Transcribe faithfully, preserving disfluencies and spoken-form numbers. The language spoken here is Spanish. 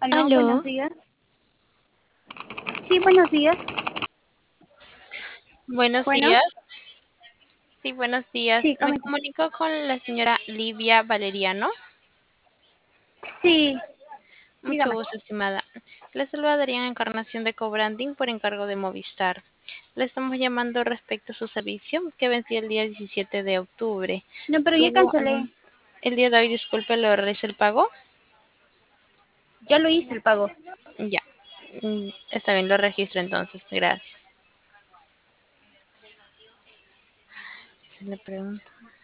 Bueno, buenos Aló, días. Sí, buenos días. buenos Bueno, días. Sí, buenos días. sí, Me comenta. comunico con la señora Livia Valeriano. Sí, Mucho dígame. gusto, estimada. Le saluda Darían Encarnación de Cobranding por encargo de Movistar. Le estamos llamando respecto a su servicio que venció el día diecisiete de octubre. No, pero ya ¿Tuvo cancelé. algún... El día de hoy, disculpe, lo realice el pago? Ya lo hice el pago. Ya. Mm, Está bien, lo registro entonces. Gracias. Se le pregunta.